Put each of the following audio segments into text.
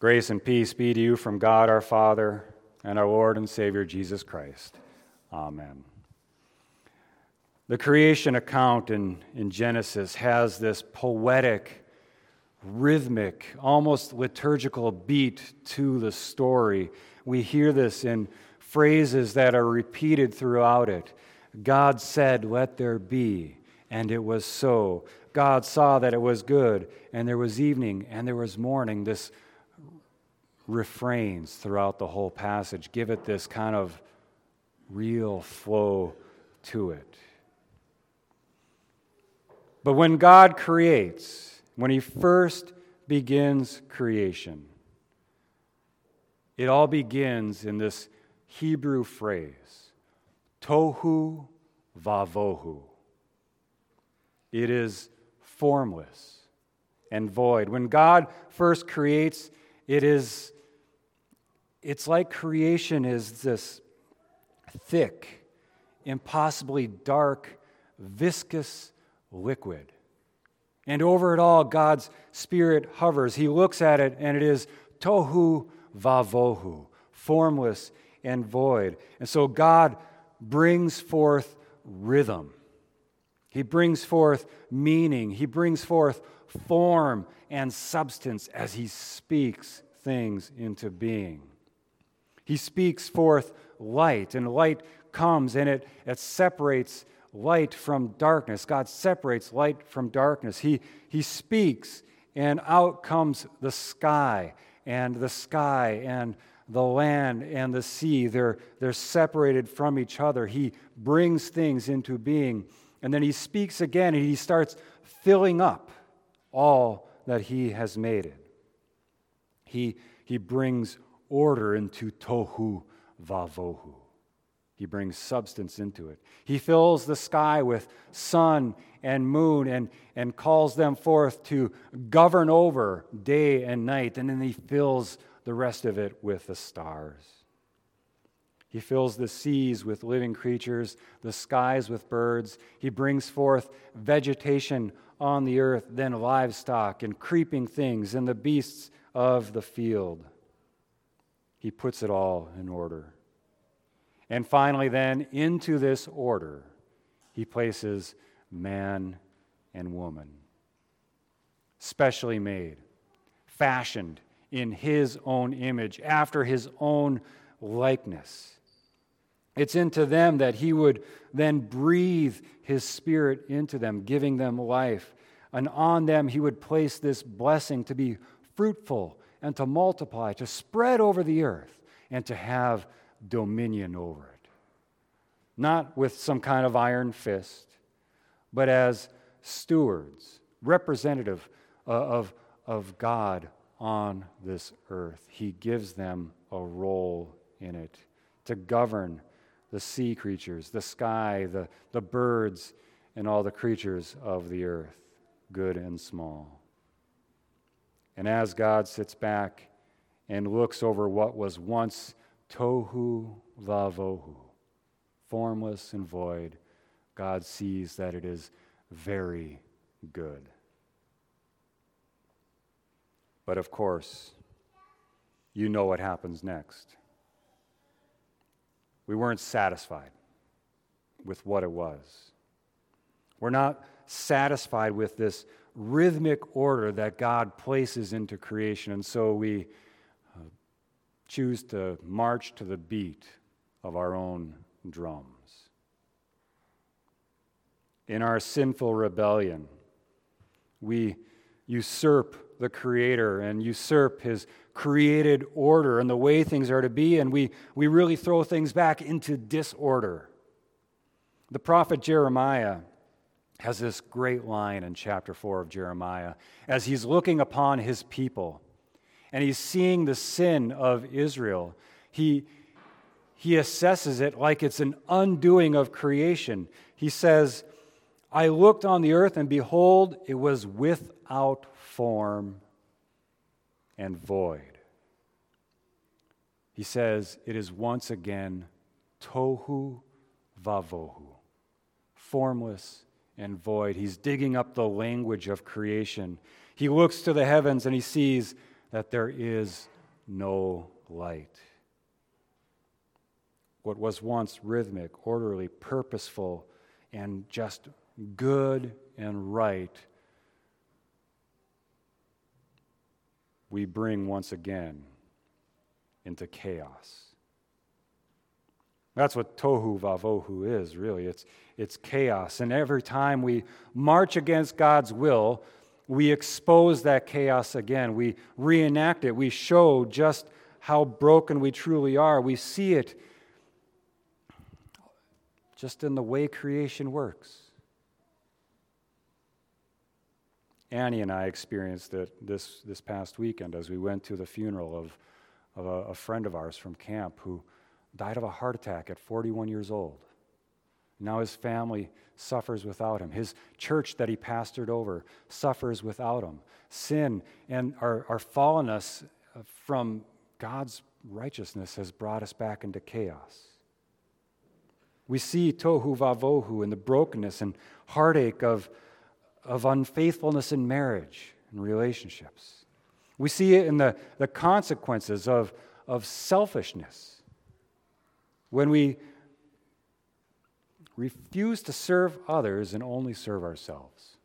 Grace and peace be to you from God our Father and our Lord and Savior Jesus Christ. Amen. The creation account in Genesis has this poetic, rhythmic, almost liturgical beat to the story. We hear this in phrases that are repeated throughout it. God said, "Let there be," and it was so. God saw that it was good, and there was evening, and there was morning. This refrains throughout the whole passage give it this kind of real flow to it. But when God creates, when He first begins creation, it all begins in this Hebrew phrase, tohu vavohu. It is formless and void. When God first creates, it's like creation is this thick, impossibly dark, viscous liquid. And over it all, God's Spirit hovers. He looks at it, and it is tohu vavohu, formless and void. And so God brings forth rhythm. He brings forth meaning. He brings forth form and substance as He speaks things into being. He speaks forth light, and light comes, and it separates light from darkness. God separates light from darkness. He speaks, and out comes the sky and the land and the sea. They're separated from each other. He brings things into being, and then He speaks again, and He starts filling up all that He has made it. He brings order into tohu vavohu. He brings substance into it. He fills the sky with sun and moon and calls them forth to govern over day and night, and then He fills the rest of it with the stars. He fills the seas with living creatures, the skies with birds. He brings forth vegetation on the earth, then livestock and creeping things and the beasts of the field. He puts it all in order. And finally, then, into this order, He places man and woman, specially made, fashioned in His own image, after His own likeness. It's into them that He would then breathe His Spirit into them, giving them life. And on them He would place this blessing to be fruitful and to multiply, to spread over the earth, and to have dominion over it. Not with some kind of iron fist, but as stewards, representative of God on this earth. He gives them a role in it to govern the sea creatures, the sky, the birds, and all the creatures of the earth, good and small. And as God sits back and looks over what was once tohu vavohu, formless and void, God sees that it is very good. But of course, you know what happens next. We weren't satisfied with what it was. We're not satisfied with this rhythmic order that God places into creation, and so we choose to march to the beat of our own drums. In our sinful rebellion, we usurp the Creator and usurp His created order and the way things are to be, and we really throw things back into disorder. The prophet Jeremiah has this great line in chapter 4 of Jeremiah as he's looking upon his people and he's seeing the sin of Israel. He assesses it like it's an undoing of creation. He says, "I looked on the earth, and behold, it was without form and void." He says, it is once again tohu vavohu, formless and void. He's digging up the language of creation. He looks to the heavens and he sees that there is no light. What was once rhythmic, orderly, purposeful, and just good and right, we bring once again into chaos. That's what tohu vavohu is, really. It's chaos. And every time we march against God's will, we expose that chaos again. We reenact it. We show just how broken we truly are. We see it just in the way creation works. Annie and I experienced it this past weekend as we went to the funeral of a friend of ours from camp who died of a heart attack at 41 years old. Now his family suffers without him. His church that he pastored over suffers without him. Sin and our fallenness from God's righteousness has brought us back into chaos. We see tohu vavohu in the brokenness and heartache of unfaithfulness in marriage and relationships. We see it in the consequences of selfishness. When we refuse to serve others and only serve ourselves.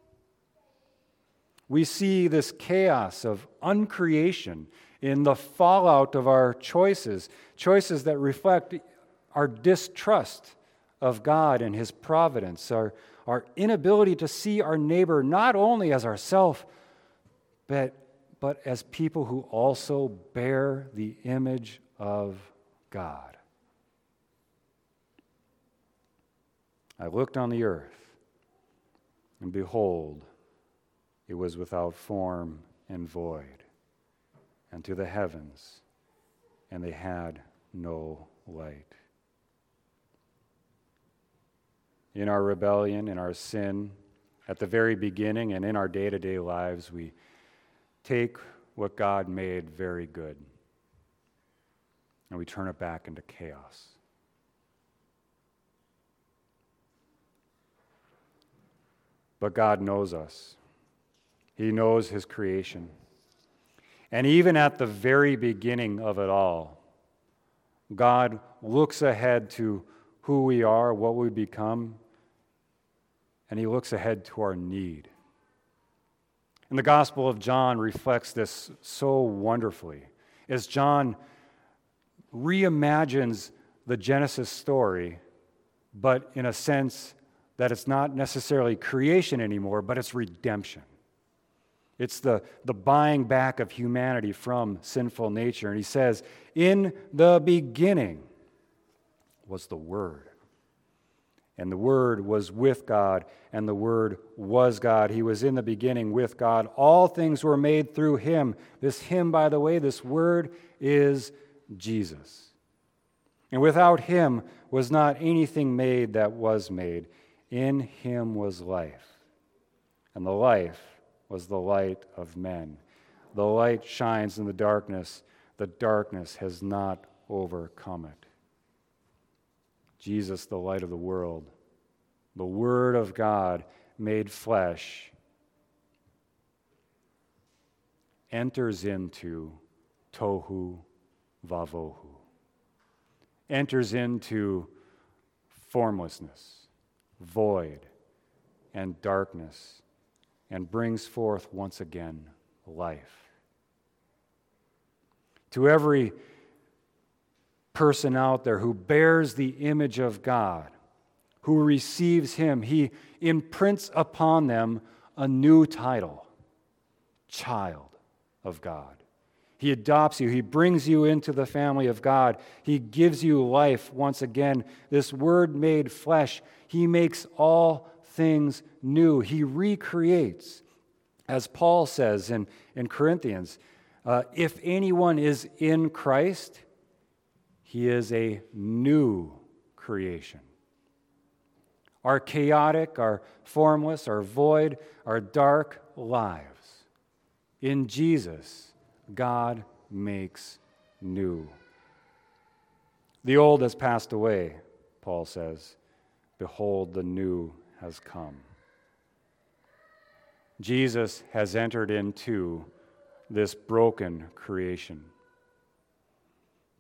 We see this chaos of uncreation in the fallout of our choices that reflect our distrust of God and His providence, our inability to see our neighbor not only as ourselves, but as people who also bear the image of God. I looked on the earth, and behold, it was without form and void, and to the heavens, and they had no light. In our rebellion, in our sin, at the very beginning and in our day-to-day lives, we take what God made very good, and we turn it back into chaos. But God knows us. He knows His creation. And even at the very beginning of it all, God looks ahead to who we are, what we become, and He looks ahead to our need. And the Gospel of John reflects this so wonderfully. As John reimagines the Genesis story, but in a sense that it's not necessarily creation anymore, but it's redemption. It's the buying back of humanity from sinful nature. And he says, in the beginning was the Word. And the Word was with God, and the Word was God. He was in the beginning with God. All things were made through Him. This Him, by the way, this Word is Jesus. And without Him was not anything made that was made. In Him was life, and the life was the light of men. The light shines in the darkness has not overcome it. Jesus, the light of the world, the Word of God made flesh, enters into tohu vavohu, enters into formlessness, void, and darkness, and brings forth once again life. To every person out there who bears the image of God, who receives Him, He imprints upon them a new title, child of God. He adopts you. He brings you into the family of God. He gives you life once again. This Word made flesh, He makes all things new. He recreates. As Paul says in Corinthians, if anyone is in Christ, he is a new creation. Our chaotic, our formless, our void, our dark lives, in Jesus, God makes new. The old has passed away, Paul says. Behold, the new has come. Jesus has entered into this broken creation.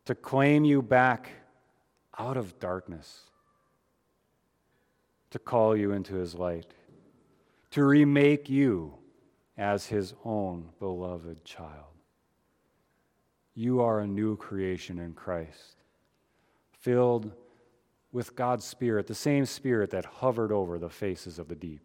to claim you back out of darkness, to call you into his light, to remake you as his own beloved child. You are a new creation in Christ, filled with God's Spirit, the same Spirit that hovered over the faces of the deep.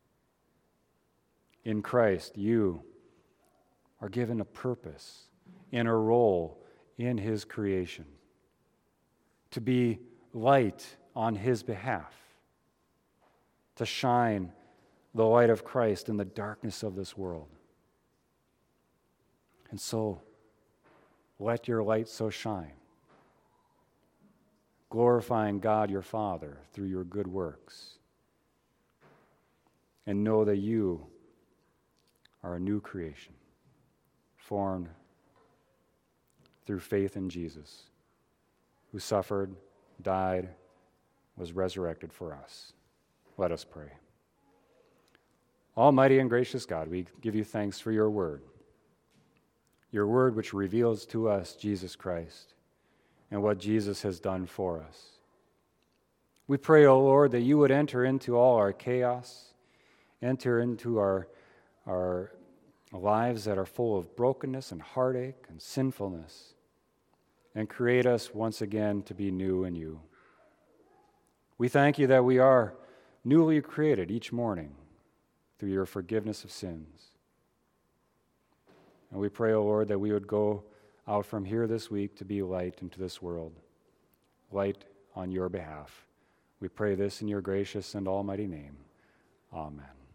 In Christ, you are given a purpose and a role in his creation, to be light on his behalf, to shine the light of Christ in the darkness of this world. And so, let your light so shine, glorifying God your Father through your good works. And know that you are a new creation, formed through faith in Jesus, who suffered, died, was resurrected for us. Let us pray. Almighty and gracious God, we give you thanks for your word which reveals to us Jesus Christ and what Jesus has done for us. We pray, O Lord, that you would enter into all our chaos, enter into our lives that are full of brokenness and heartache and sinfulness, and create us once again to be new in you. We thank you that we are newly created each morning through your forgiveness of sins. And we pray, O Lord, that we would go out from here this week to be light into this world, light on your behalf. We pray this in your gracious and almighty name. Amen.